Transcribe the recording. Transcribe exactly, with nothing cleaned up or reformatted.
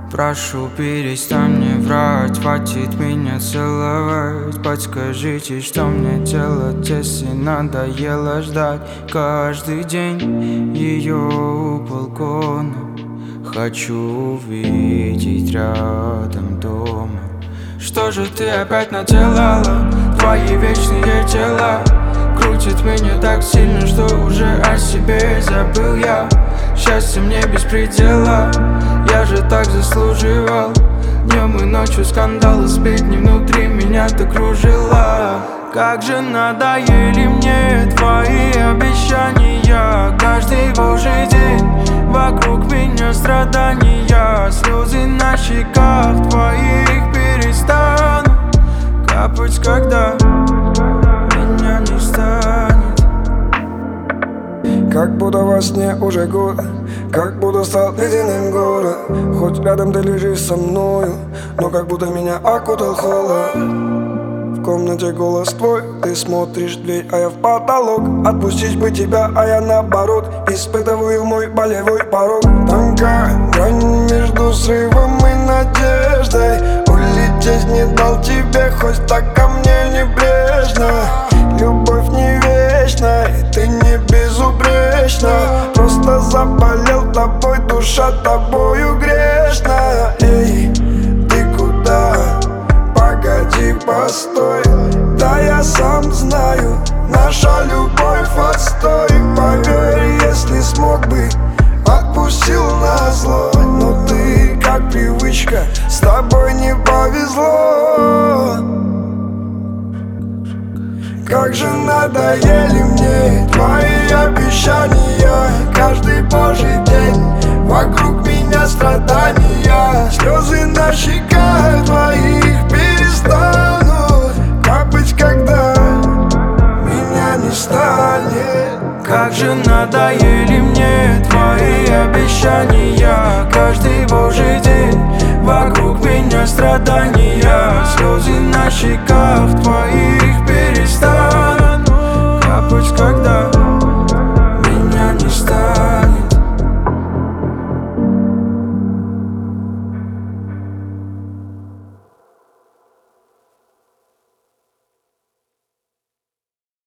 Прошу, перестань мне врать, хватит меня целовать. Подскажите, что мне делать, если надоело ждать каждый день ее у балкона. Хочу увидеть рядом дома. Что же ты опять наделала? Твои вечные дела крутит меня так сильно, что уже о себе забыл я. Счастье мне без предела, я же так заслуживал. Днем и ночью скандалы, сплетни внутри меня ты кружила. Как же надоели мне твои обещания. Каждый божий день вокруг меня страдания. Слезы на щеках твоих перестанут капать, когда меня не станет. Как будто во сне уже год, как будто стал ледяным город. Хоть рядом ты лежишь со мною, но как будто меня окутал холод. В комнате голос твой, ты смотришь в дверь, а я в потолок. Отпустить бы тебя, а я наоборот испытываю мой болевой порог. Тонкая грань между срывом и надеждой. Улететь не дал тебе, хоть так ко мне небрежно. Любовь не вечна, и ты не безупречна. Просто заболел тобой, душа тобою грешна. Эй, ты куда? Погоди, постой. Да я сам знаю, наша любовь отстой. Поверь, если смог бы, отпустил назло. Но ты, как привычка, с тобой не повезло. Как же надоели мне твои обещания. Каждый божий день вокруг меня страдания. Слезы на щеках твоих перестанут капать, когда меня не станет. Как же надоели мне твои обещания. Каждый божий день вокруг меня страдания. Слезы на щеках твоих перестанут капать, когда